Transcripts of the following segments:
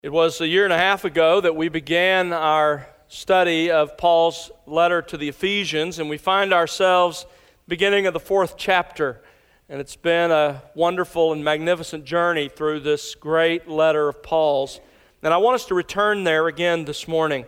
It was a year and a half ago that we began our study of Paul's letter to the Ephesians, and we find ourselves beginning of the 4th chapter. And it's been a wonderful and magnificent journey through this great letter of Paul's. And I want us to return there again this morning.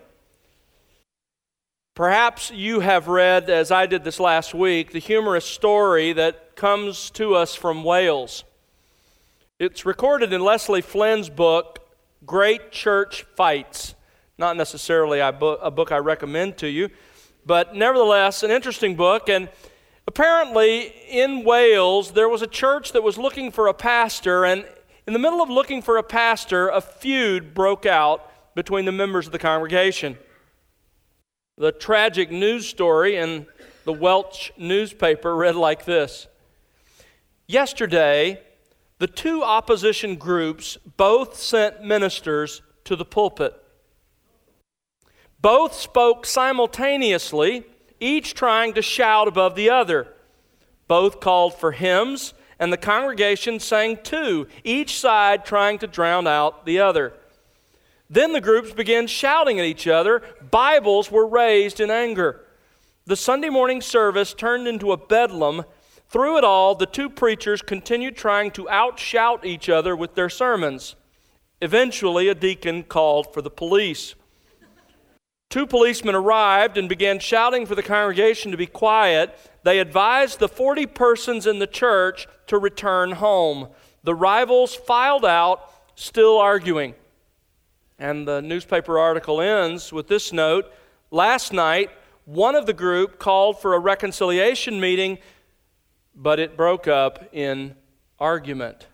Perhaps you have read, as I did this last week, the humorous story that comes to us from Wales. It's recorded in Leslie Flynn's book, Great Church Fights. Not necessarily a book I recommend to you, but nevertheless, an interesting book. And apparently, in Wales, there was a church that was looking for a pastor, and in the middle of looking for a pastor, a feud broke out between the members of the congregation. The tragic news story in the Welsh newspaper read like this: yesterday, the two opposition groups both sent ministers to the pulpit. Both spoke simultaneously, each trying to shout above the other. Both called for hymns, and the congregation sang too, each side trying to drown out the other. Then the groups began shouting at each other. Bibles were raised in anger. The Sunday morning service turned into a bedlam. Through it all, the two preachers continued trying to outshout each other with their sermons. Eventually, a deacon called for the police. Two policemen arrived and began shouting for the congregation to be quiet. They advised the 40 persons in the church to return home. The rivals filed out, still arguing. And the newspaper article ends with this note: last night, one of the group called for a reconciliation meeting, but it broke up in argument.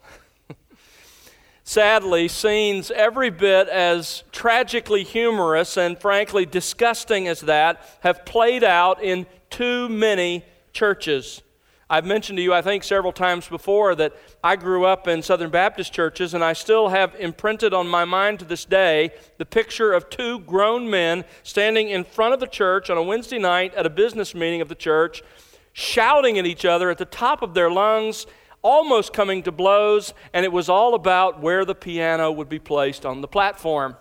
Sadly, scenes every bit as tragically humorous and frankly disgusting as that have played out in too many churches. I've mentioned to you, I think, several times before that I grew up in Southern Baptist churches, and I still have imprinted on my mind to this day the picture of two grown men standing in front of the church on a Wednesday night at a business meeting of the church, shouting at each other at the top of their lungs, almost coming to blows, and it was all about where the piano would be placed on the platform.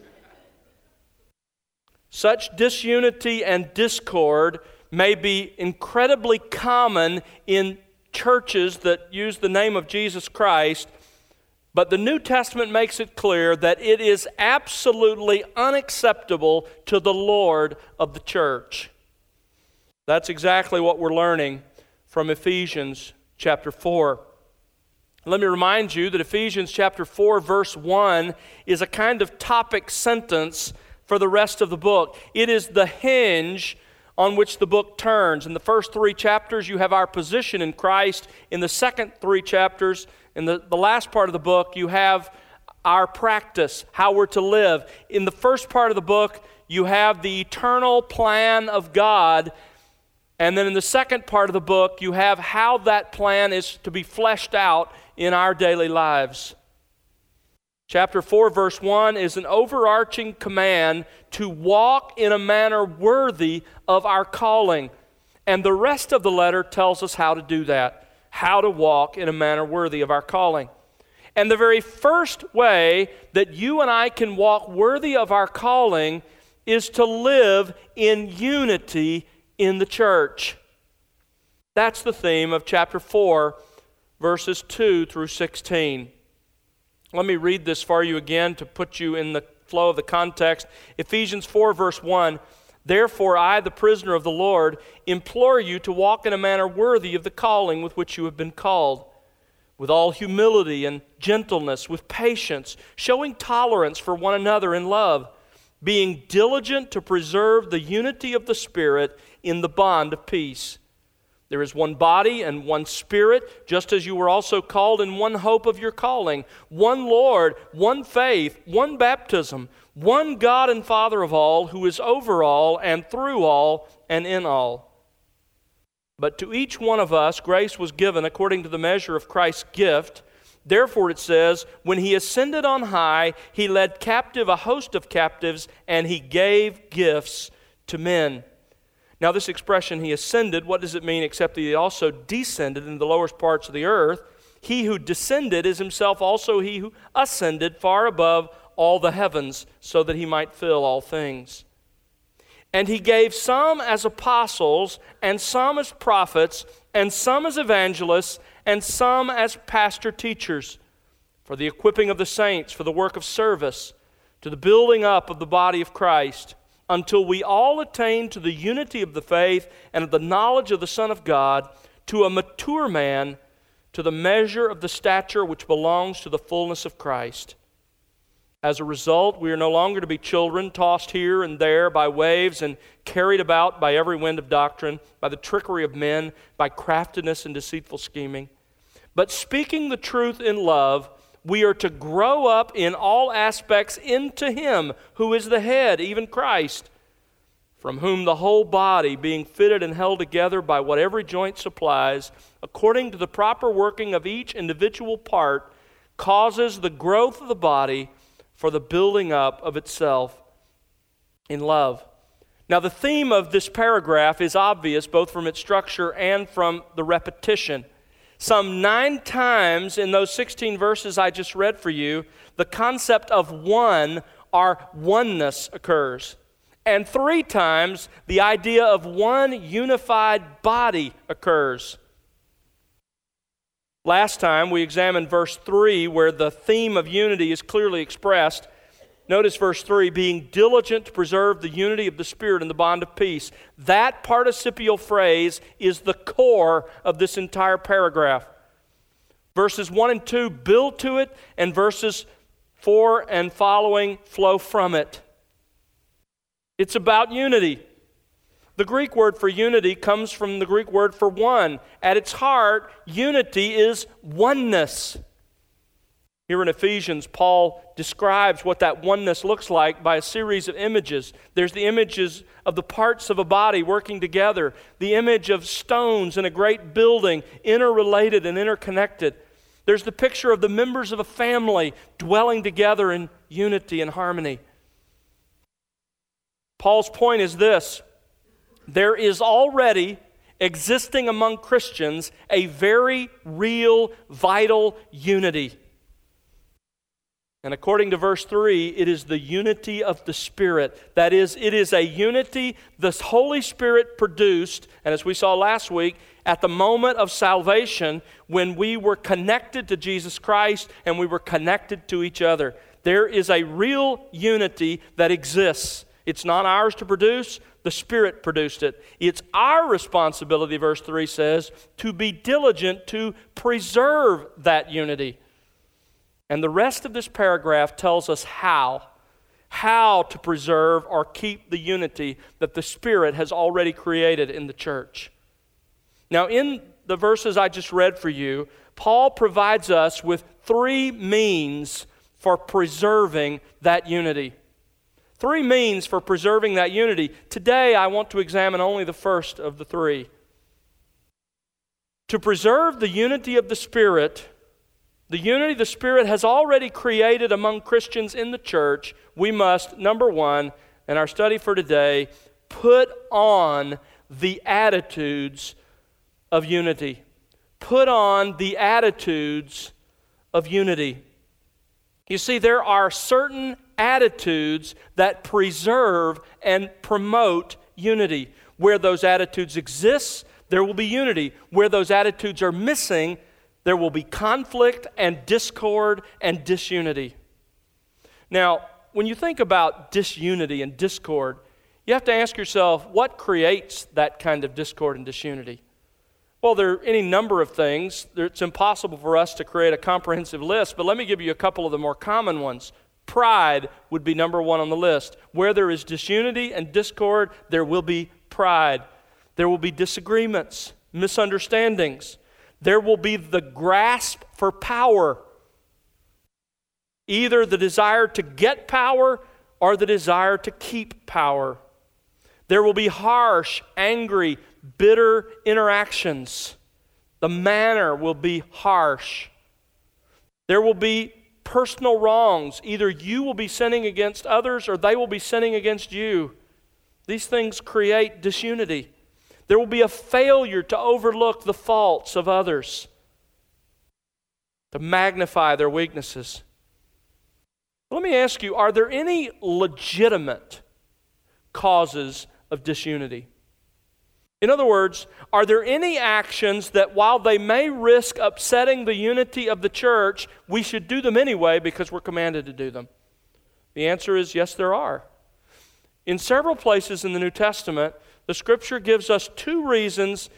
Such disunity and discord may be incredibly common in churches that use the name of Jesus Christ, but the New Testament makes it clear that it is absolutely unacceptable to the Lord of the church. That's exactly what we're learning from Ephesians chapter 4. Let me remind you that Ephesians chapter 4, verse 1 is a kind of topic sentence for the rest of the book. It is the hinge on which the book turns. In the first 3 chapters, you have our position in Christ. In the second 3 chapters, in the last part of the book, you have our practice, how we're to live. In the first part of the book, you have the eternal plan of God. And then in the second part of the book, you have how that plan is to be fleshed out in our daily lives. Chapter 4, verse 1 is an overarching command to walk in a manner worthy of our calling. And the rest of the letter tells us how to do that, how to walk in a manner worthy of our calling. And the very first way that you and I can walk worthy of our calling is to live in unity in the church. That's the theme of chapter 4, verses 2 through 16. Let me read this for you again to put you in the flow of the context. Ephesians 4, verse 1, therefore I, the prisoner of the Lord, implore you to walk in a manner worthy of the calling with which you have been called, with all humility and gentleness, with patience, showing tolerance for one another in love, being diligent to preserve the unity of the Spirit in the bond of peace. There is one body and one Spirit, just as you were also called in one hope of your calling, one Lord, one faith, one baptism, one God and Father of all, who is over all and through all and in all. But to each one of us grace was given according to the measure of Christ's gift. Therefore it says, when he ascended on high, he led captive a host of captives, and he gave gifts to men. Now this expression, he ascended, what does it mean except that he also descended into the lowest parts of the earth? He who descended is himself also he who ascended far above all the heavens so that he might fill all things. And he gave some as apostles, and some as prophets, and some as evangelists, and some as pastor-teachers, for the equipping of the saints, for the work of service, to the building up of the body of Christ, until we all attain to the unity of the faith and of the knowledge of the Son of God, to a mature man, to the measure of the stature which belongs to the fullness of Christ. As a result, we are no longer to be children, tossed here and there by waves and carried about by every wind of doctrine, by the trickery of men, by craftiness and deceitful scheming. But speaking the truth in love, we are to grow up in all aspects into Him who is the head, even Christ, from whom the whole body, being fitted and held together by what every joint supplies, according to the proper working of each individual part, causes the growth of the body for the building up of itself in love. Now, the theme of this paragraph is obvious both from its structure and from the repetition. Some 9 times in those 16 verses I just read for you, the concept of one or oneness occurs. And 3 times, the idea of one unified body occurs. Last time we examined verse 3 where the theme of unity is clearly expressed. Notice verse 3, being diligent to preserve the unity of the Spirit in the bond of peace. That participial phrase is the core of this entire paragraph. Verses 1 and 2 build to it, and verses 4 and following flow from it. It's about unity. The Greek word for unity comes from the Greek word for one. At its heart, unity is oneness. Here in Ephesians, Paul describes what that oneness looks like by a series of images. There's the images of the parts of a body working together, the image of stones in a great building, interrelated and interconnected. There's the picture of the members of a family dwelling together in unity and harmony. Paul's point is this: there is already existing among Christians a very real, vital unity. And according to verse 3, it is the unity of the Spirit. That is, it is a unity the Holy Spirit produced, and as we saw last week, at the moment of salvation, when we were connected to Jesus Christ and we were connected to each other. There is a real unity that exists. It's not ours to produce. The Spirit produced it. It's our responsibility, verse 3 says, to be diligent to preserve that unity. And the rest of this paragraph tells us how to preserve or keep the unity that the Spirit has already created in the church. Now, in the verses I just read for you, Paul provides us with 3 means for preserving that unity. 3 means for preserving that unity. Today, I want to examine only the first of the 3. To preserve the unity of the Spirit, the unity the Spirit has already created among Christians in the church, we must, number 1, in our study for today, put on the attitudes of unity. Put on the attitudes of unity. You see, there are certain attitudes that preserve and promote unity. Where those attitudes exist, there will be unity. Where those attitudes are missing, there will be conflict and discord and disunity. Now, when you think about disunity and discord, you have to ask yourself, what creates that kind of discord and disunity? Well, there are any number of things. It's impossible for us to create a comprehensive list, but let me give you a couple of the more common ones. Pride would be number 1 on the list. Where there is disunity and discord, there will be pride. There will be disagreements, misunderstandings. There will be the grasp for power. Either the desire to get power or the desire to keep power. There will be harsh, angry, bitter interactions. The manner will be harsh. There will be personal wrongs. Either you will be sinning against others or they will be sinning against you. These things create disunity. There will be a failure to overlook the faults of others, to magnify their weaknesses. Let me ask you, are there any legitimate causes of disunity? In other words, are there any actions that while they may risk upsetting the unity of the church, we should do them anyway because we're commanded to do them? The answer is yes, there are. In several places in the New Testament, the Scripture gives us two reasons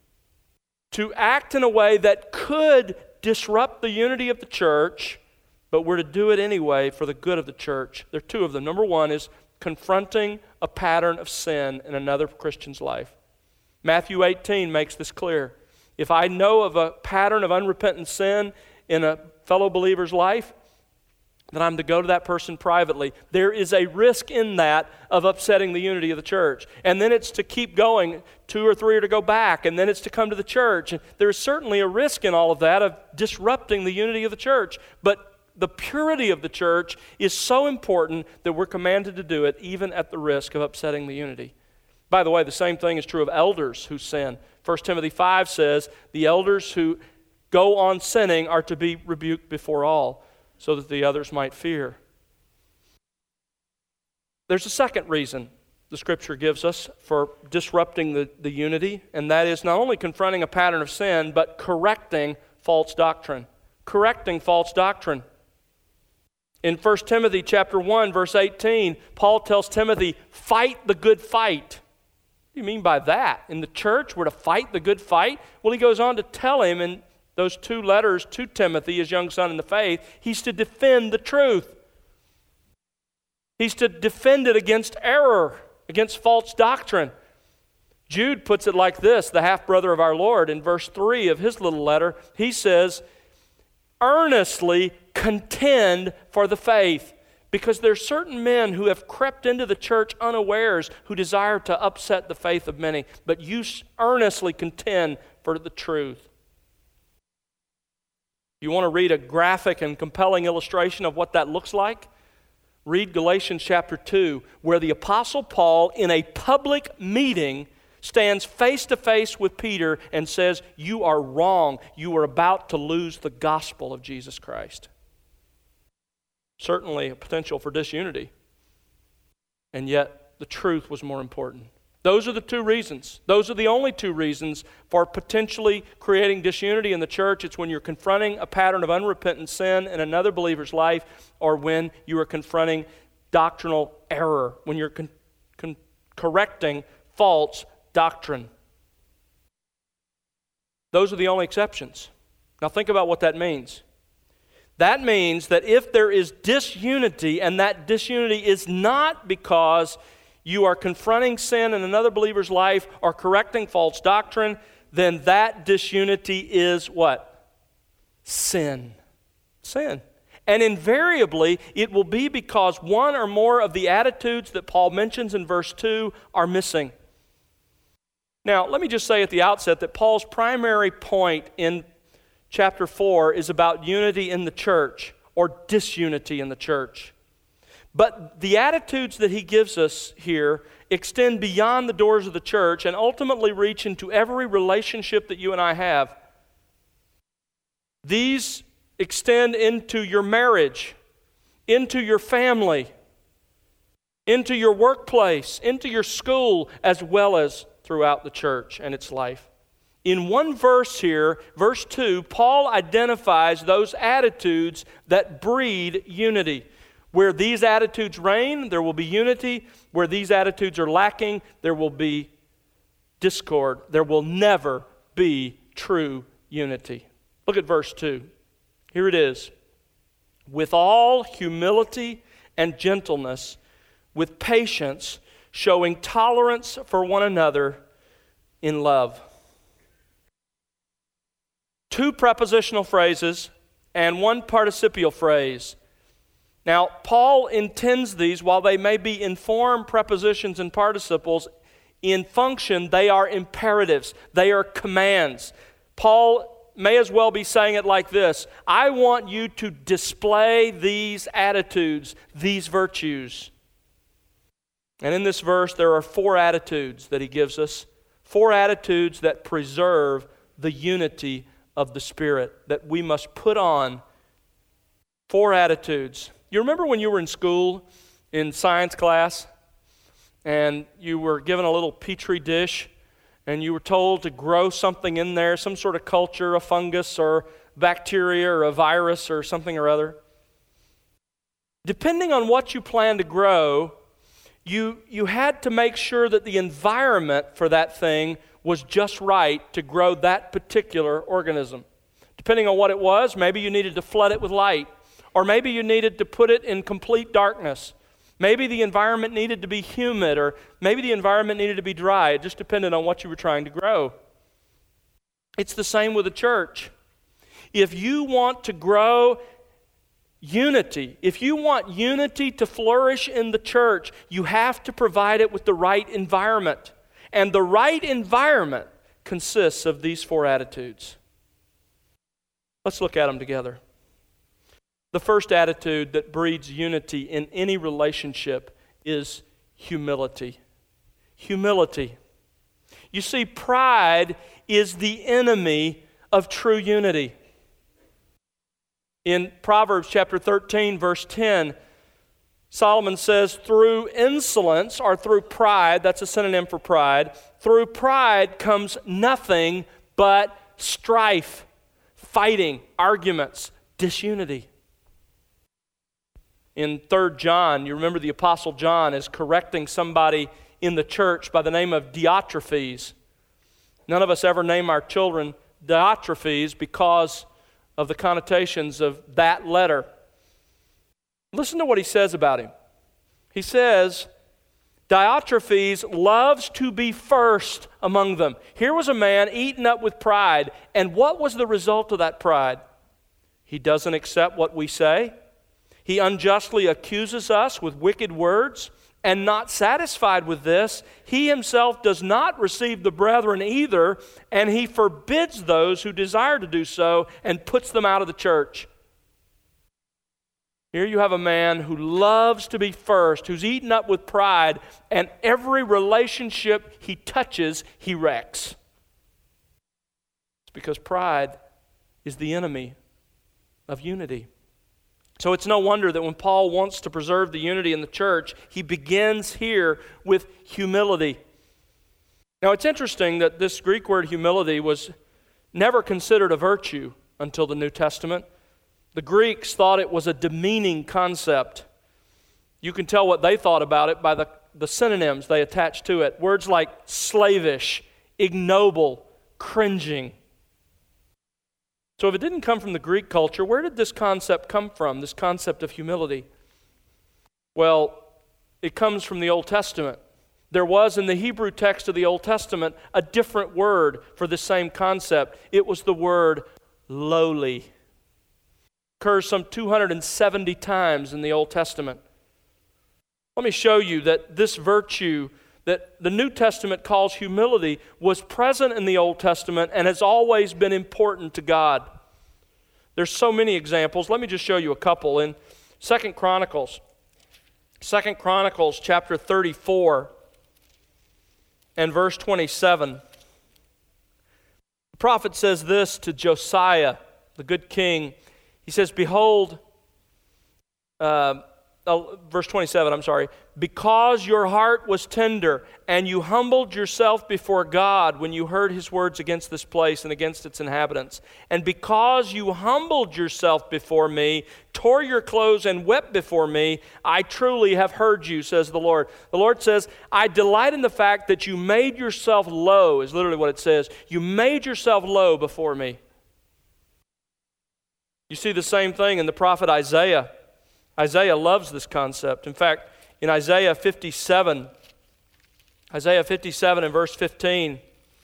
to act in a way that could disrupt the unity of the church, but we're to do it anyway for the good of the church. There are two of them. Number one is confronting a pattern of sin in another Christian's life. Matthew 18 makes this clear. If I know of a pattern of unrepentant sin in a fellow believer's life, then I'm to go to that person privately. There is a risk in that of upsetting the unity of the church. And then it's to keep going. 2 or 3 are to go back, and then it's to come to the church. And there's certainly a risk in all of that of disrupting the unity of the church. But the purity of the church is so important that we're commanded to do it even at the risk of upsetting the unity. By the way, the same thing is true of elders who sin. 1 Timothy 5 says, the elders who go on sinning are to be rebuked before all, so that the others might fear. There's a second reason the Scripture gives us for disrupting the unity, and that is not only confronting a pattern of sin, but correcting false doctrine. Correcting false doctrine. In 1 Timothy chapter 1, verse 18, Paul tells Timothy, fight the good fight. What do you mean by that? In the church, we're to fight the good fight? Well, he goes on to tell him in those 2 letters to Timothy, his young son in the faith, he's to defend the truth. He's to defend it against error, against false doctrine. Jude puts it like this, the half-brother of our Lord, in verse 3 of his little letter. He says, earnestly contend for the faith, because there are certain men who have crept into the church unawares who desire to upset the faith of many, but you earnestly contend for the truth. You want to read a graphic and compelling illustration of what that looks like? Read Galatians chapter 2, where the Apostle Paul, in a public meeting, stands face to face with Peter and says, you are wrong. You are about to lose the gospel of Jesus Christ. Certainly a potential for disunity. And yet the truth was more important. Those are the 2 reasons. Those are the only 2 reasons for potentially creating disunity in the church. It's when you're confronting a pattern of unrepentant sin in another believer's life, or when you are confronting doctrinal error, when you're correcting false doctrine. Those are the only exceptions. Now think about what that means. That means that if there is disunity, and that disunity is not because you are confronting sin in another believer's life or correcting false doctrine, then that disunity is what? Sin. Sin. And invariably, it will be because one or more of the attitudes that Paul mentions in verse 2 are missing. Now, let me just say at the outset that Paul's primary point in chapter 4 is about unity in the church or disunity in the church. But the attitudes that he gives us here extend beyond the doors of the church and ultimately reach into every relationship that you and I have. These extend into your marriage, into your family, into your workplace, into your school, as well as throughout the church and its life. In one verse here, verse 2, Paul identifies those attitudes that breed unity. Where these attitudes reign, there will be unity. Where these attitudes are lacking, there will be discord. There will never be true unity. Look at verse 2. Here it is. With all humility and gentleness, with patience, showing tolerance for one another in love. 2 prepositional phrases and 1 participial phrase. Now, Paul intends these, while they may be informed prepositions and participles, in function, they are imperatives. They are commands. Paul may as well be saying it like this: I want you to display these attitudes, these virtues. And in this verse, there are 4 attitudes that he gives us, 4 attitudes that preserve the unity of the Spirit that we must put on. 4 attitudes. You remember when you were in school in science class and you were given a little petri dish and you were told to grow something in there, some sort of culture, a fungus or bacteria or a virus or something or other? Depending on what you planned to grow, you had to make sure that the environment for that thing was just right to grow that particular organism. Depending on what it was, maybe you needed to flood it with light, or maybe you needed to put it in complete darkness. Maybe the environment needed to be humid, or maybe the environment needed to be dry. It just depended on what you were trying to grow. It's the same with the church. If you want to grow unity, if you want unity to flourish in the church, you have to provide it with the right environment. And the right environment consists of these four attitudes. Let's look at them together. The first attitude that breeds unity in any relationship is humility. Humility. You see, pride is the enemy of true unity. In Proverbs chapter 13, verse 10, Solomon says, through insolence, or through pride, that's a synonym for pride, through pride comes nothing but strife, fighting, arguments, disunity. In 3 John, you remember the Apostle John is correcting somebody in the church by the name of Diotrephes. None of us ever name our children Diotrephes because of the connotations of that letter. Listen to what he says about him. He says, Diotrephes loves to be first among them. Here was a man eaten up with pride, and what was the result of that pride? He doesn't accept what we say. He unjustly accuses us with wicked words, and not satisfied with this, he himself does not receive the brethren either, and he forbids those who desire to do so and puts them out of the church. Here you have a man who loves to be first, who's eaten up with pride, and every relationship he touches, he wrecks. It's because pride is the enemy of unity. So it's no wonder that when Paul wants to preserve the unity in the church, he begins here with humility. Now it's interesting that this Greek word humility was never considered a virtue until the New Testament. The Greeks thought it was a demeaning concept. You can tell what they thought about it by the synonyms they attached to it. Words like slavish, ignoble, cringing. So if it didn't come from the Greek culture, where did this concept come from, this concept of humility? Well, it comes from the Old Testament. There was in the Hebrew text of the Old Testament a different word for the same concept. It was the word lowly. It occurs some 270 times in the Old Testament. Let me show you that this virtue that the New Testament calls humility was present in the Old Testament and has always been important to God. There's so many examples. Let me just show you a couple. In 2 Chronicles chapter 34 and verse 27, the prophet says this to Josiah, the good king. He says, behold, verse 27, because your heart was tender and you humbled yourself before God when you heard his words against this place and against its inhabitants, and because you humbled yourself before me, tore your clothes and wept before me, I truly have heard you, says the Lord. The Lord says, I delight in the fact that you made yourself low, is literally what it says. You made yourself low before me. You see the same thing in the prophet Isaiah. Isaiah loves this concept. In fact, in Isaiah 57 and verse 15,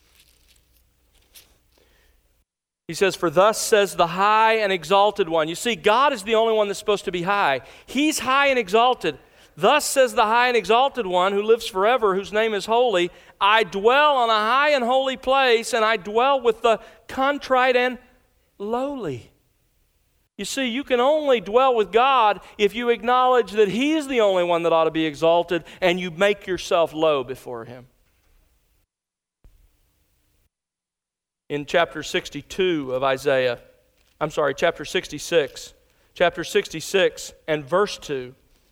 he says, for thus says the high and exalted one. You see, God is the only one that's supposed to be high. He's high and exalted. Thus says the high and exalted one who lives forever, whose name is holy. I dwell on a high and holy place, and I dwell with the contrite and lowly. You see, you can only dwell with God if you acknowledge that He is the only one that ought to be exalted, and you make yourself low before Him. In chapter 66, chapter 66 and verse 2.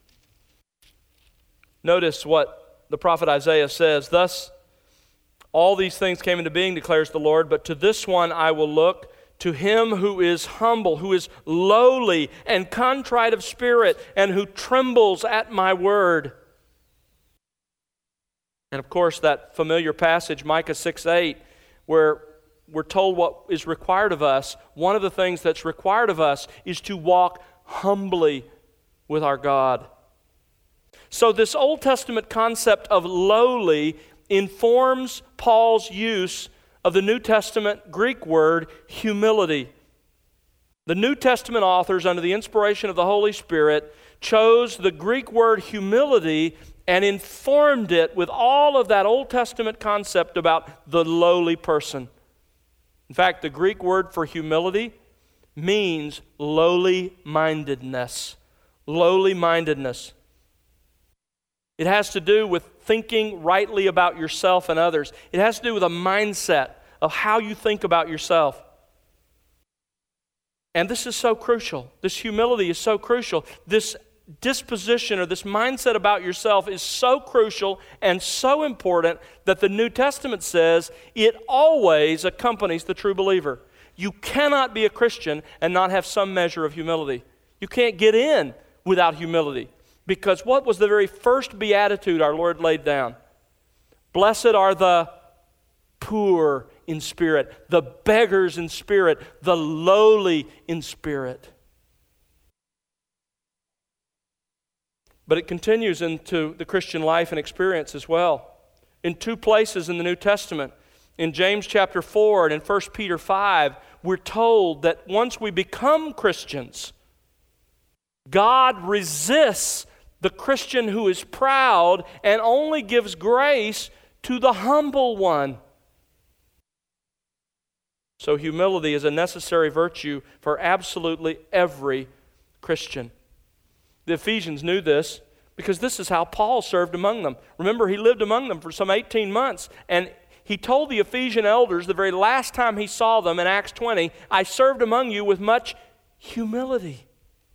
Notice what the prophet Isaiah says. Thus, all these things came into being, declares the Lord, but to this one I will look, to him who is humble, who is lowly and contrite of spirit, and who trembles at my word. And of course, that familiar passage, Micah 6:8, where we're told what is required of us. One of the things that's required of us is to walk humbly with our God. So this Old Testament concept of lowly informs Paul's use of the New Testament Greek word humility. The New Testament authors, under the inspiration of the Holy Spirit, chose the Greek word humility and informed it with all of that Old Testament concept about the lowly person. In fact, the Greek word for humility means lowly-mindedness. Lowly-mindedness. It has to do with thinking rightly about yourself and others. It has to do with a mindset of how you think about yourself. And this is so crucial. This humility is so crucial. This disposition or this mindset about yourself is so crucial and so important that the New Testament says it always accompanies the true believer. You cannot be a Christian and not have some measure of humility. You can't get in without humility. Because what was the very first beatitude our Lord laid down? Blessed are the poor in spirit, the beggars in spirit, the lowly in spirit. But it continues into the Christian life and experience as well. In two places in the New Testament, in James chapter 4 and in 1 Peter 5, we're told that once we become Christians, God resists the Christian who is proud and only gives grace to the humble one. So humility is a necessary virtue for absolutely every Christian. The Ephesians knew this because this is how Paul served among them. Remember, he lived among them for some 18 months, and he told the Ephesian elders the very last time he saw them in Acts 20, I served among you with much humility.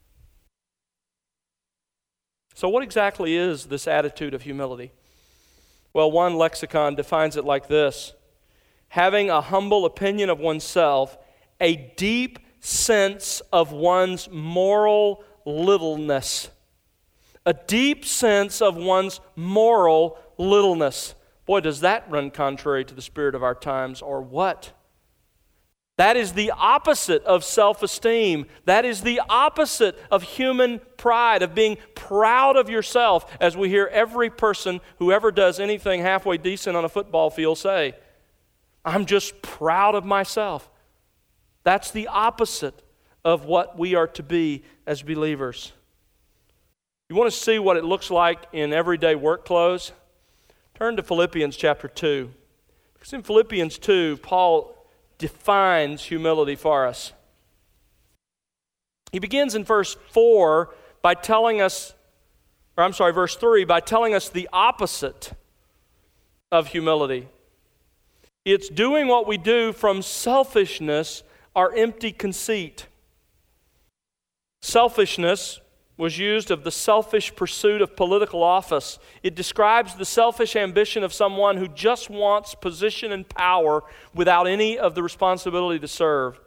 So what exactly is this attitude of humility? Well, one lexicon defines it like this: having a humble opinion of oneself, a deep sense of one's moral littleness. A deep sense of one's moral littleness. Boy, does that run contrary to the spirit of our times, or what? That is the opposite of self-esteem. That is the opposite of human pride, of being proud of yourself, as we hear every person who ever does anything halfway decent on a football field say, I'm just proud of myself. That's the opposite of what we are to be as believers. You want to see what it looks like in everyday work clothes? Turn to Philippians chapter 2. Because in Philippians 2, Paul defines humility for us. He begins in verse 4 by telling us, verse 3, by telling us the opposite of humility. It's doing what we do from selfishness or empty conceit. Selfishness was used of the selfish pursuit of political office. It describes the selfish ambition of someone who just wants position and power without any of the responsibility to serve.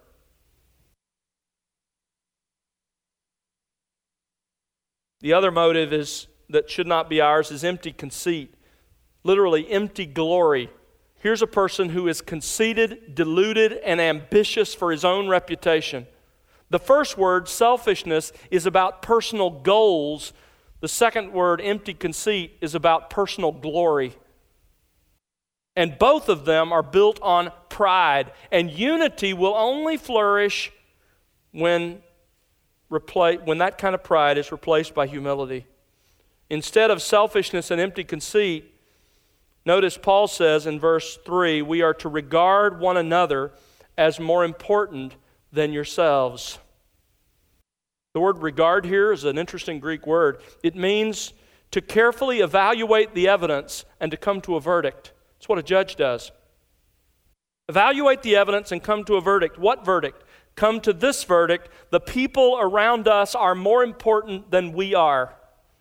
The other motive that should not be ours is empty conceit, literally empty glory. Here's a person who is conceited, deluded, and ambitious for his own reputation. The first word, selfishness, is about personal goals. The second word, empty conceit, is about personal glory. And both of them are built on pride. And unity will only flourish when that kind of pride is replaced by humility. Instead of selfishness and empty conceit, notice Paul says in verse 3, we are to regard one another as more important than yourselves. The word regard here is an interesting Greek word. It means to carefully evaluate the evidence and to come to a verdict. That's what a judge does. Evaluate the evidence and come to a verdict. What verdict? come to this verdict: the people around us are more important than we are.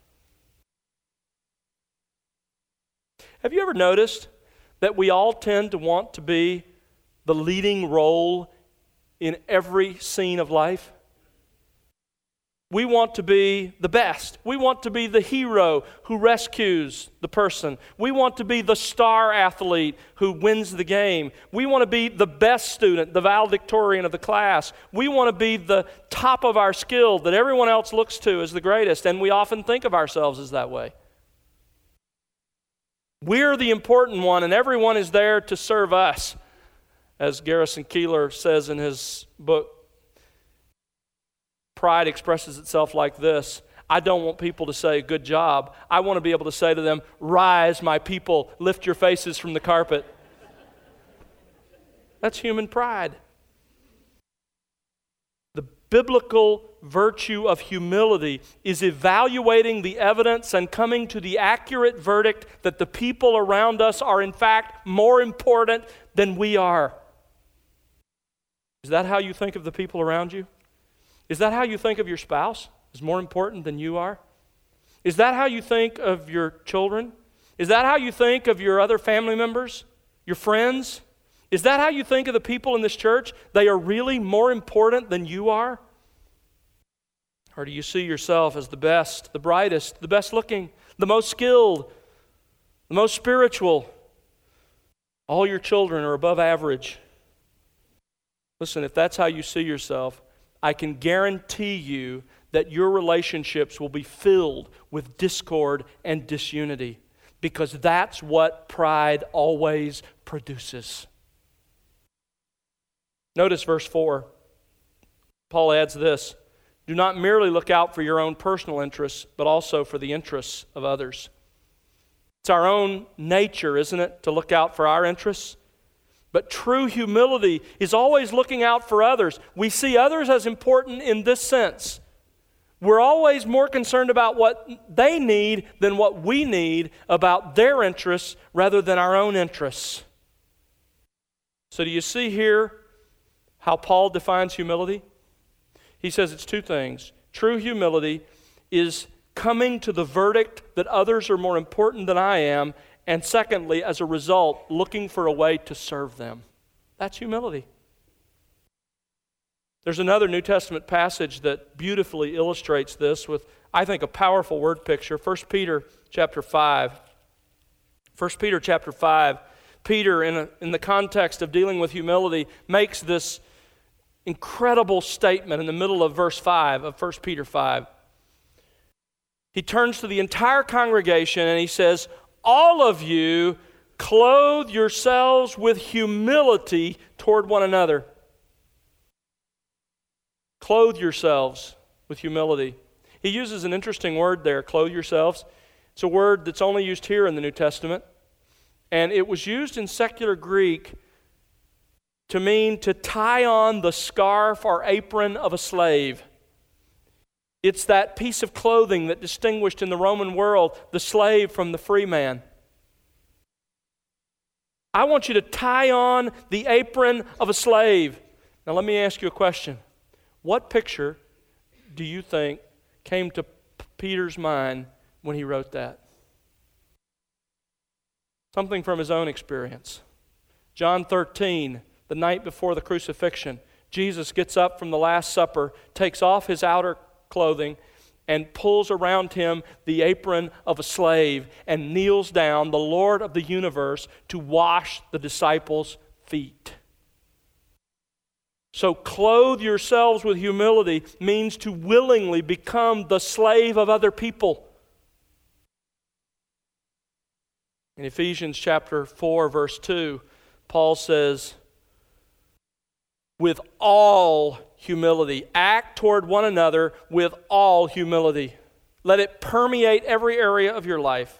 Have you ever noticed that we all tend to want to be the leading role in every scene of life? We want to be the best. We want to be the hero who rescues the person. We want to be the star athlete who wins the game. We want to be the best student, the valedictorian of the class. We want to be the top of our skill that everyone else looks to as the greatest, and we often think of ourselves as that way. We're the important one, and everyone is there to serve us. As Garrison Keillor says in his book, pride expresses itself like this: I don't want people to say, good job. I want to be able to say to them, rise, my people, lift your faces from the carpet. That's human pride. The biblical virtue of humility is evaluating the evidence and coming to the accurate verdict that the people around us are in fact more important than we are. Is that how you think of the people around you? Is that how you think of your spouse is more important than you are? Is that how you think of your children? Is that how you think of your other family members, your friends? Is that how you think of the people in this church? They are really more important than you are? Or do you see yourself as the best, the brightest, the best looking, the most skilled, the most spiritual? All your children are above average. Listen, if that's how you see yourself, I can guarantee you that your relationships will be filled with discord and disunity, because that's what pride always produces. Notice verse 4. Paul adds this: do not merely look out for your own personal interests, but also for the interests of others. It's our own nature, isn't it, to look out for our interests? But true humility is always looking out for others. We see others as important in this sense. We're always more concerned about what they need than what we need, about their interests rather than our own interests. So do you see here how Paul defines humility? He says it's two things. True humility is coming to the verdict that others are more important than I am, and secondly, as a result, looking for a way to serve them. That's humility. There's another New Testament passage that beautifully illustrates this with, I think, a powerful word picture. 1 Peter chapter 5. 1 Peter chapter 5. Peter, in the context of dealing with humility, makes this incredible statement in the middle of verse 5 of 1 Peter 5. He turns to the entire congregation and he says, all of you clothe yourselves with humility toward one another. Clothe yourselves with humility. He uses an interesting word there, clothe yourselves. It's a word that's only used here in the New Testament. And it was used in secular Greek to mean to tie on the scarf or apron of a slave. It's that piece of clothing that distinguished in the Roman world the slave from the free man. I want you to tie on the apron of a slave. Now let me ask you a question. What picture do you think came to Peter's mind when he wrote that? Something from his own experience. John 13, the night before the crucifixion, Jesus gets up from the Last Supper, takes off his outer clothing, and pulls around him the apron of a slave and kneels down, the Lord of the universe, to wash the disciples' feet. So clothe yourselves with humility means to willingly become the slave of other people. In Ephesians chapter 4, verse 2, Paul says, with all humility, act toward one another with all humility. Let it permeate every area of your life.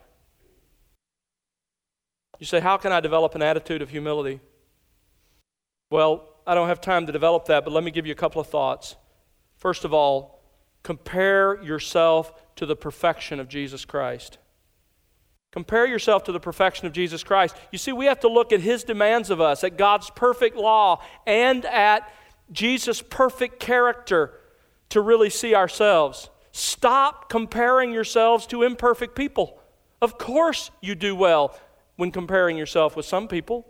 You say, how can I develop an attitude of humility? Well, I don't have time to develop that, but let me give you a couple of thoughts. First of all, compare yourself to the perfection of Jesus Christ. Compare yourself to the perfection of Jesus Christ. You see, we have to look at His demands of us, at God's perfect law, and at Jesus' perfect character to really see ourselves. Stop comparing yourselves to imperfect people. Of course you do well when comparing yourself with some people.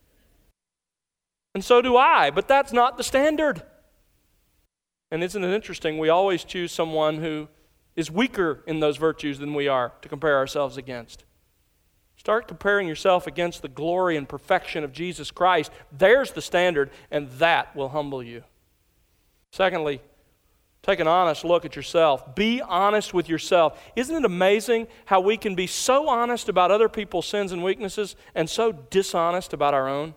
And so do I, but that's not the standard. And isn't it interesting? We always choose someone who is weaker in those virtues than we are to compare ourselves against. Start comparing yourself against the glory and perfection of Jesus Christ. There's the standard, and that will humble you. Secondly, take an honest look at yourself. Be honest with yourself. Isn't it amazing how we can be so honest about other people's sins and weaknesses and so dishonest about our own?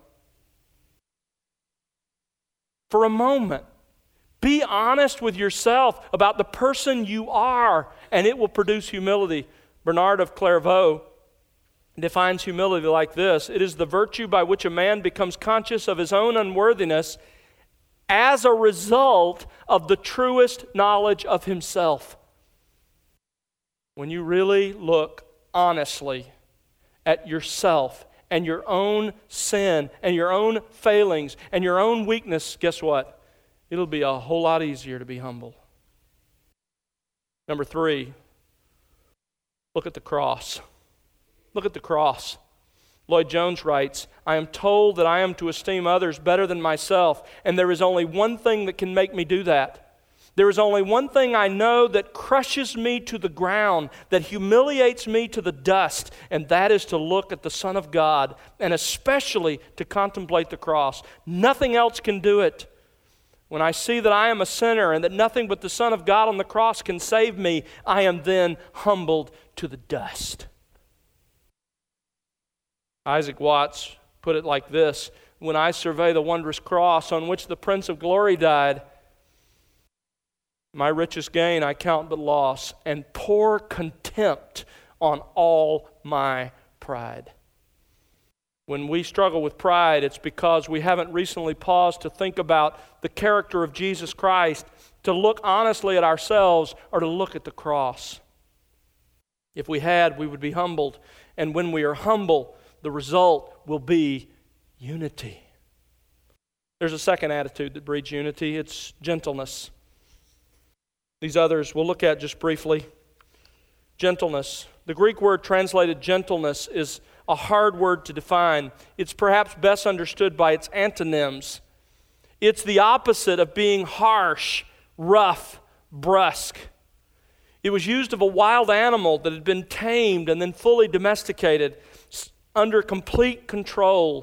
For a moment, be honest with yourself about the person you are, and it will produce humility. Bernard of Clairvaux defines humility like this: it is the virtue by which a man becomes conscious of his own unworthiness as a result of the truest knowledge of himself. When you really look honestly at yourself and your own sin and your own failings and your own weakness, guess what? It'll be a whole lot easier to be humble. Number 3, look at the cross. Look at the cross. Lloyd Jones writes, I am told that I am to esteem others better than myself, and there is only one thing that can make me do that. There is only one thing I know that crushes me to the ground, that humiliates me to the dust, and that is to look at the Son of God, and especially to contemplate the cross. Nothing else can do it. When I see that I am a sinner and that nothing but the Son of God on the cross can save me, I am then humbled to the dust. Isaac Watts put it like this: when I survey the wondrous cross on which the Prince of Glory died, my richest gain I count but loss, and pour contempt on all my pride. When we struggle with pride, it's because we haven't recently paused to think about the character of Jesus Christ, to look honestly at ourselves, or to look at the cross. If we had, we would be humbled. And when we are humble, the result will be unity. There's a second attitude that breeds unity. It's gentleness. These others we'll look at just briefly. Gentleness. The Greek word translated gentleness is a hard word to define. It's perhaps best understood by its antonyms. It's the opposite of being harsh, rough, brusque. It was used of a wild animal that had been tamed and then fully domesticated, under complete control.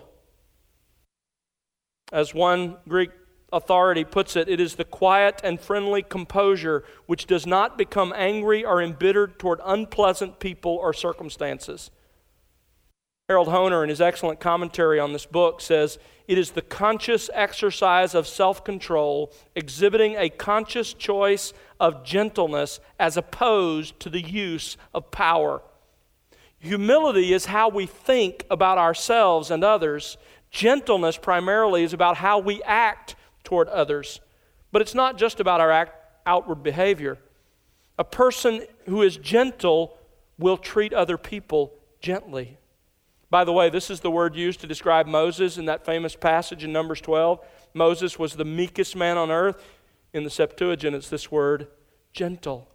As one Greek authority puts it, it is the quiet and friendly composure which does not become angry or embittered toward unpleasant people or circumstances. Harold Hoehner, in his excellent commentary on this book, says, it is the conscious exercise of self-control, exhibiting a conscious choice of gentleness as opposed to the use of power. Humility is how we think about ourselves and others. Gentleness primarily is about how we act toward others. But it's not just about our outward behavior. A person who is gentle will treat other people gently. By the way, this is the word used to describe Moses in that famous passage in Numbers 12. Moses was the meekest man on earth. In the Septuagint, it's this word, gentle.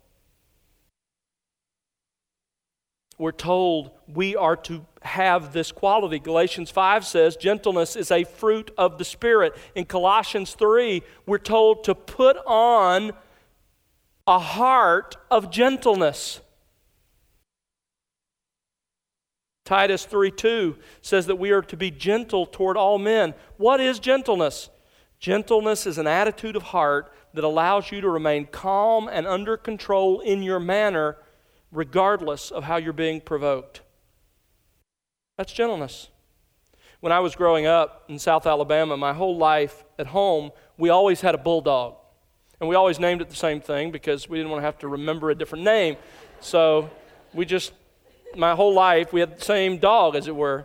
We're told we are to have this quality. Galatians 5 says gentleness is a fruit of the Spirit. In Colossians 3, we're told to put on a heart of gentleness. Titus 3:2 says that we are to be gentle toward all men. What is gentleness? Gentleness is an attitude of heart that allows you to remain calm and under control in your manner, regardless of how you're being provoked. That's gentleness. When I was growing up in South Alabama, my whole life at home, we always had a bulldog. And we always named it the same thing because we didn't want to have to remember a different name. So my whole life, we had the same dog, as it were.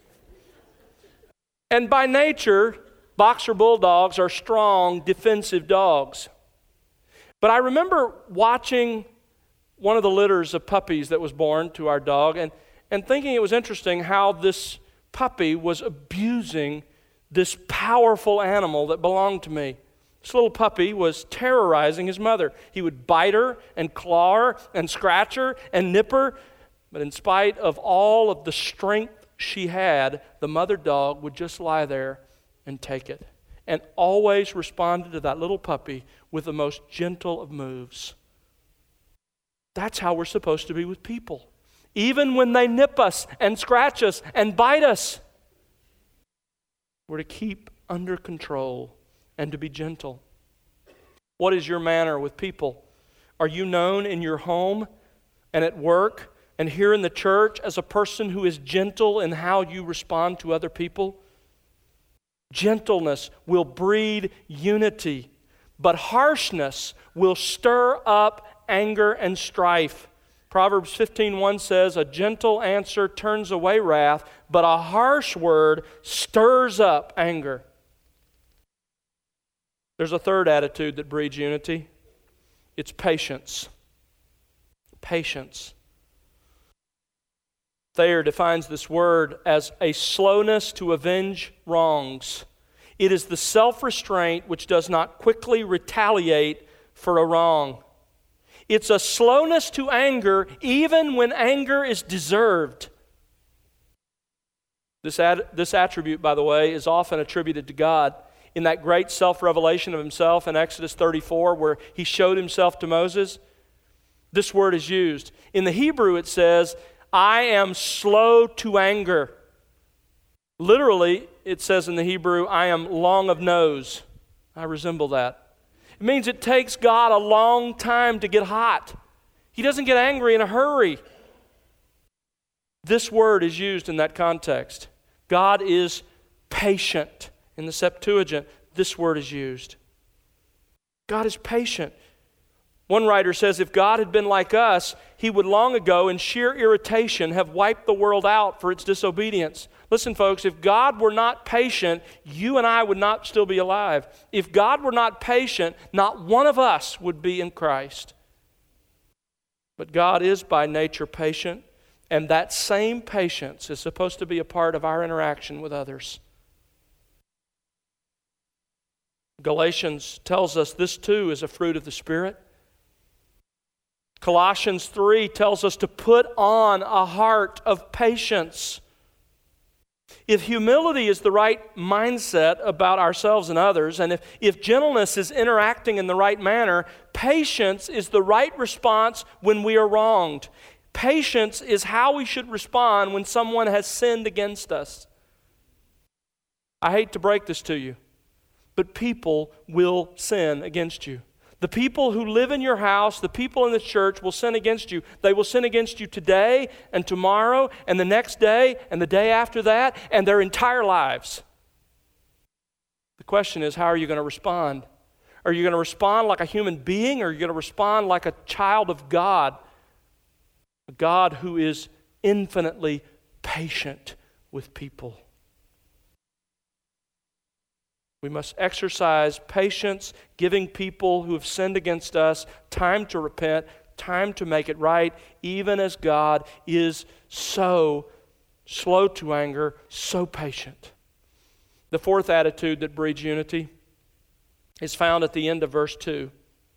And by nature, boxer bulldogs are strong, defensive dogs. But I remember watching one of the litters of puppies that was born to our dog and thinking it was interesting how this puppy was abusing this powerful animal that belonged to me. This little puppy was terrorizing his mother. He would bite her and claw her and scratch her and nip her. But in spite of all of the strength she had, the mother dog would just lie there and take it, and always responded to that little puppy with the most gentle of moves. That's how we're supposed to be with people. Even when they nip us and scratch us and bite us, we're to keep under control and to be gentle. What is your manner with people? Are you known in your home and at work and here in the church as a person who is gentle in how you respond to other people? Gentleness will breed unity, but harshness will stir up anger and strife. Proverbs 15:1 says, "A gentle answer turns away wrath, but a harsh word stirs up anger." There's a third attitude that breeds unity. It's patience. Patience. Thayer defines this word as a slowness to avenge wrongs. It is the self-restraint which does not quickly retaliate for a wrong. It's a slowness to anger even when anger is deserved. This attribute, by the way, is often attributed to God. In that great self-revelation of himself in Exodus 34, where he showed himself to Moses, this word is used. In the Hebrew it says, "I am slow to anger." Literally, it says in the Hebrew, "I am long of nose." I resemble that. It means it takes God a long time to get hot. He doesn't get angry in a hurry. This word is used in that context. God is patient. In the Septuagint, this word is used. God is patient. One writer says, if God had been like us, he would long ago, in sheer irritation, have wiped the world out for its disobedience. Listen, folks, if God were not patient, you and I would not still be alive. If God were not patient, not one of us would be in Christ. But God is by nature patient, and that same patience is supposed to be a part of our interaction with others. Galatians tells us this too is a fruit of the Spirit. Colossians 3 tells us to put on a heart of patience. If humility is the right mindset about ourselves and others, and if gentleness is interacting in the right manner, patience is the right response when we are wronged. Patience is how we should respond when someone has sinned against us. I hate to break this to you, but people will sin against you. The people who live in your house, the people in the church will sin against you. They will sin against you today and tomorrow and the next day and the day after that and their entire lives. The question is, how are you going to respond? Are you going to respond like a human being, or are you going to respond like a child of God? A God who is infinitely patient with people. We must exercise patience, giving people who have sinned against us time to repent, time to make it right, even as God is so slow to anger, so patient. The fourth attitude that breeds unity is found at the end of verse 2.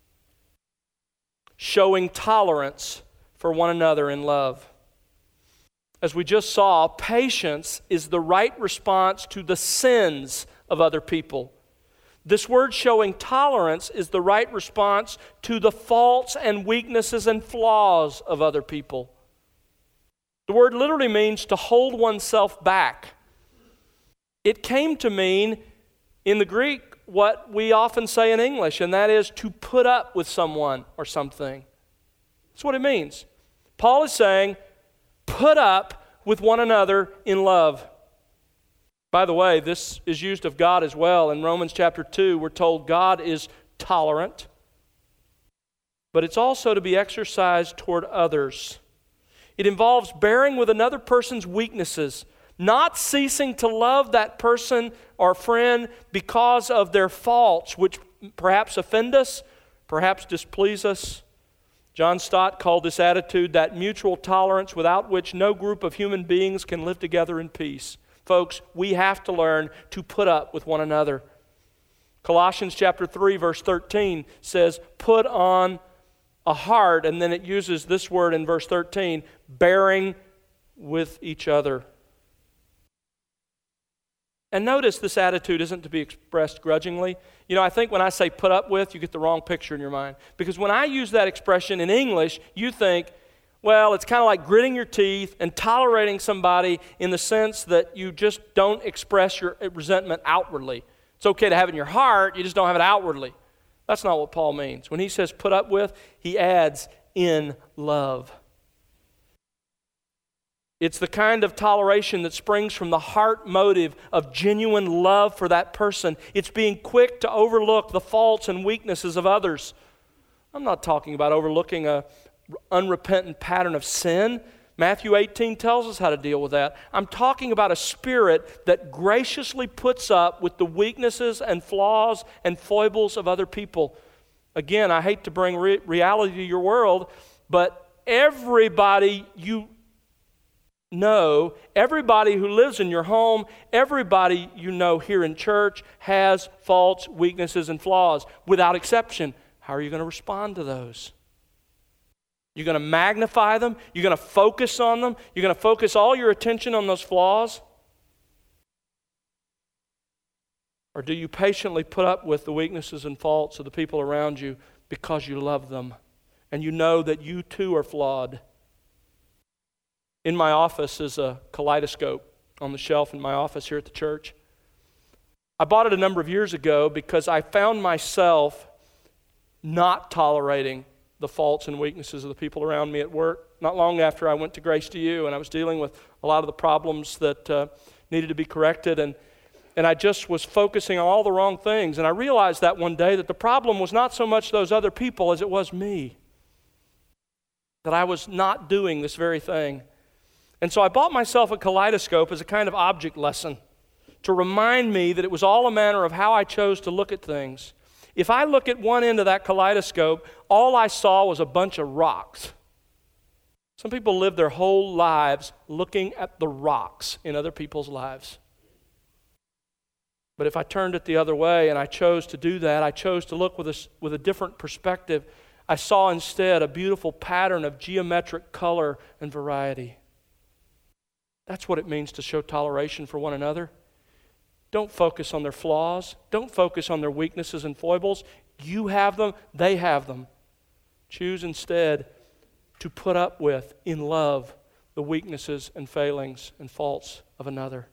Showing tolerance for one another in love. As we just saw, patience is the right response to the sins of other people. This word showing tolerance is the right response to the faults and weaknesses and flaws of other people. The word literally means to hold oneself back. It came to mean, in the Greek, what we often say in English, and that is to put up with someone or something. That's what it means. Paul is saying, put up with one another in love. By the way, this is used of God as well. In Romans chapter 2, we're told God is tolerant, but it's also to be exercised toward others. It involves bearing with another person's weaknesses, not ceasing to love that person or friend because of their faults, which perhaps offend us, perhaps displease us. John Stott called this attitude that mutual tolerance without which no group of human beings can live together in peace. Folks, we have to learn to put up with one another. Colossians chapter 3, verse 13 says, put on a heart, and then it uses this word in verse 13, bearing with each other. And notice this attitude isn't to be expressed grudgingly. You know, I think when I say put up with, you get the wrong picture in your mind. Because when I use that expression in English, you think, well, it's kind of like gritting your teeth and tolerating somebody in the sense that you just don't express your resentment outwardly. It's okay to have it in your heart, you just don't have it outwardly. That's not what Paul means. When he says put up with, he adds in love. It's the kind of toleration that springs from the heart motive of genuine love for that person. It's being quick to overlook the faults and weaknesses of others. I'm not talking about overlooking an unrepentant pattern of sin. Matthew 18 tells us how to deal with that. I'm talking about a spirit that graciously puts up with the weaknesses and flaws and foibles of other people. Again, I hate to bring reality to your world, but everybody you know, everybody who lives in your home, everybody you know here in church has faults, weaknesses, and flaws, without exception. How are you going to respond to those? You're going to magnify them? You're going to focus on them? You're going to focus all your attention on those flaws? Or do you patiently put up with the weaknesses and faults of the people around you because you love them and you know that you too are flawed? In my office is a kaleidoscope on the shelf in my office here at the church. I bought it a number of years ago because I found myself not tolerating the faults and weaknesses of the people around me at work. Not long after I went to Grace to You, and I was dealing with a lot of the problems that needed to be corrected, and I just was focusing on all the wrong things. And I realized that one day that the problem was not so much those other people as it was me, that I was not doing this very thing. And so I bought myself a kaleidoscope as a kind of object lesson to remind me that it was all a matter of how I chose to look at things. If I look at one end of that kaleidoscope, all I saw was a bunch of rocks. Some people live their whole lives looking at the rocks in other people's lives. But if I turned it the other way and I chose to do that, I chose to look with a different perspective, I saw instead a beautiful pattern of geometric color and variety. That's what it means to show toleration for one another. Don't focus on their flaws. Don't focus on their weaknesses and foibles. You have them, they have them. Choose instead to put up with, in love, the weaknesses and failings and faults of another.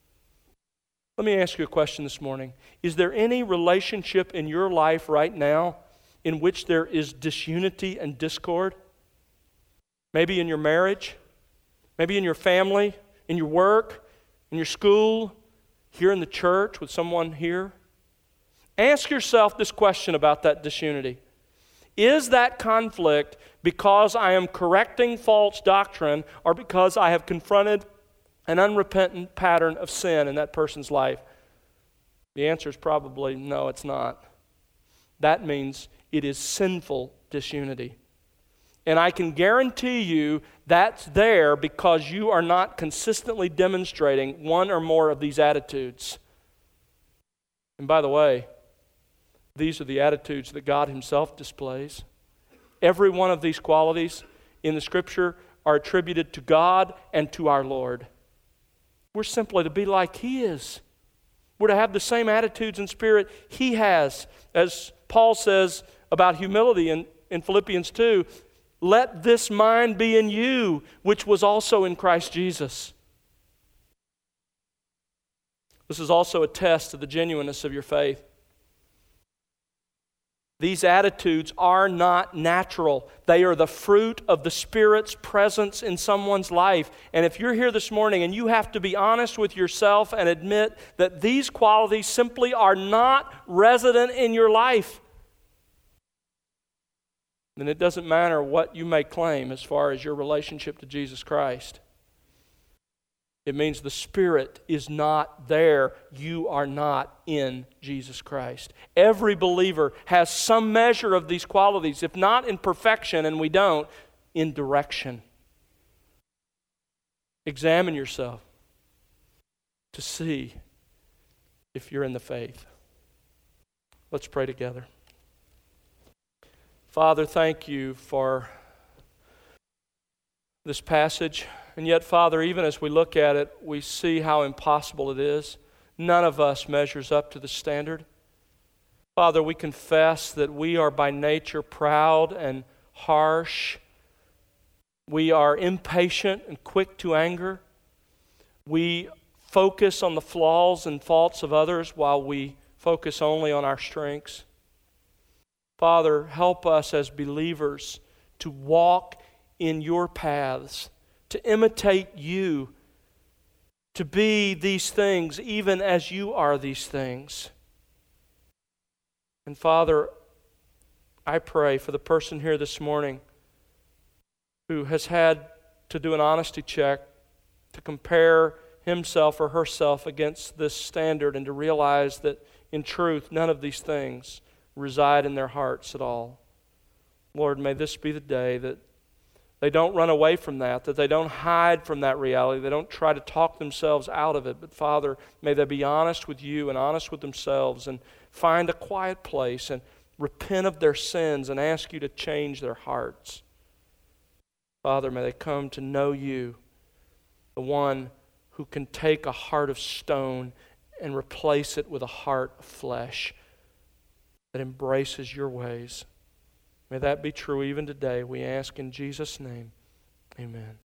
Let me ask you a question this morning. Is there any relationship in your life right now in which there is disunity and discord? Maybe in your marriage, maybe in your family, in your work, in your school, here in the church with someone here. Ask yourself this question about that disunity. Is that conflict because I am correcting false doctrine or because I have confronted an unrepentant pattern of sin in that person's life? The answer is probably no, it's not. That means it is sinful disunity. And I can guarantee you that's there because you are not consistently demonstrating one or more of these attitudes. And by the way, these are the attitudes that God Himself displays. Every one of these qualities in the Scripture are attributed to God and to our Lord. We're simply to be like He is. We're to have the same attitudes and spirit He has. As Paul says about humility in Philippians 2, let this mind be in you, which was also in Christ Jesus. This is also a test of the genuineness of your faith. These attitudes are not natural. They are the fruit of the Spirit's presence in someone's life. And if you're here this morning and you have to be honest with yourself and admit that these qualities simply are not resident in your life, then it doesn't matter what you may claim as far as your relationship to Jesus Christ. It means the Spirit is not there. You are not in Jesus Christ. Every believer has some measure of these qualities, if not in perfection, and we don't, in direction. Examine yourself to see if you're in the faith. Let's pray together. Father, thank you for this passage. And yet, Father, even as we look at it, we see how impossible it is. None of us measures up to the standard. Father, we confess that we are by nature proud and harsh. We are impatient and quick to anger. We focus on the flaws and faults of others while we focus only on our strengths. Father, help us as believers to walk in your paths, to imitate you, to be these things even as you are these things. And Father, I pray for the person here this morning who has had to do an honesty check, to compare himself or herself against this standard and to realize that in truth none of these things reside in their hearts at all. Lord, may this be the day that they don't run away from that they don't hide from that reality, they don't try to talk themselves out of it, but Father, may they be honest with you and honest with themselves and find a quiet place and repent of their sins and ask you to change their hearts. Father, may they come to know you, the one who can take a heart of stone and replace it with a heart of flesh that embraces your ways. May that be true even today. We ask in Jesus' name. Amen.